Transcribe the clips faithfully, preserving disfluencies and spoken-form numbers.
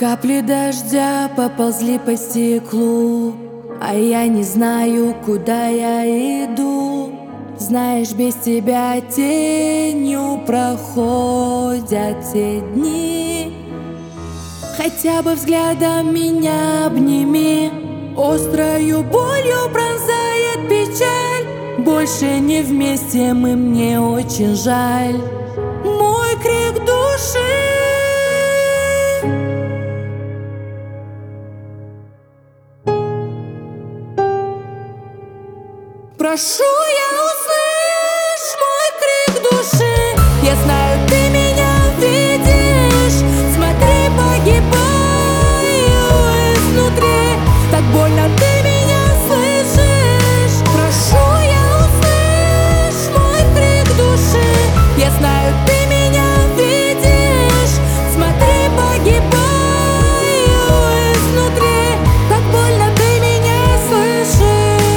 Капли дождя поползли по стеклу, а я не знаю, куда я иду. Знаешь, без тебя тенью проходят те дни. Хотя бы взглядом меня обними, острою болью пронзает печаль. Больше не вместе мы, мне очень жаль. Мой крик души. Прошу, я услышь мой крик души. Я знаю, ты меня видишь. Смотри, погибаю изнутри. Так больно, ты меня слышишь. Прошу, я услышь мой крик души. Я знаю, ты меня видишь. Смотри, погибаю изнутри. Так больно, ты меня слышишь.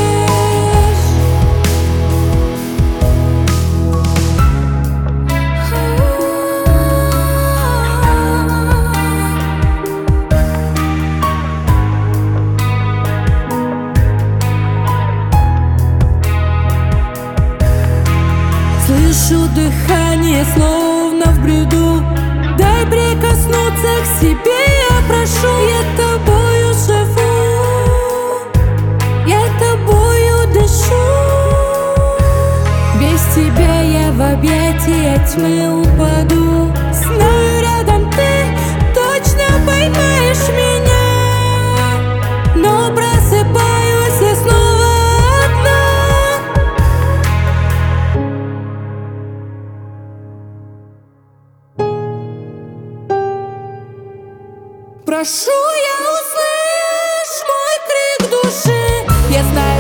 Слышу дыхание, словно в бреду. Дай прикоснуться к себе, я прошу. Я тобою живу, я тобою дышу. Без тебя я в объятия тьмы упаду. Знаю, рядом ты точно поймаешь меня, но просыпаюсь я снова одна. Прошу, я услышь мой крик души. Я знаю,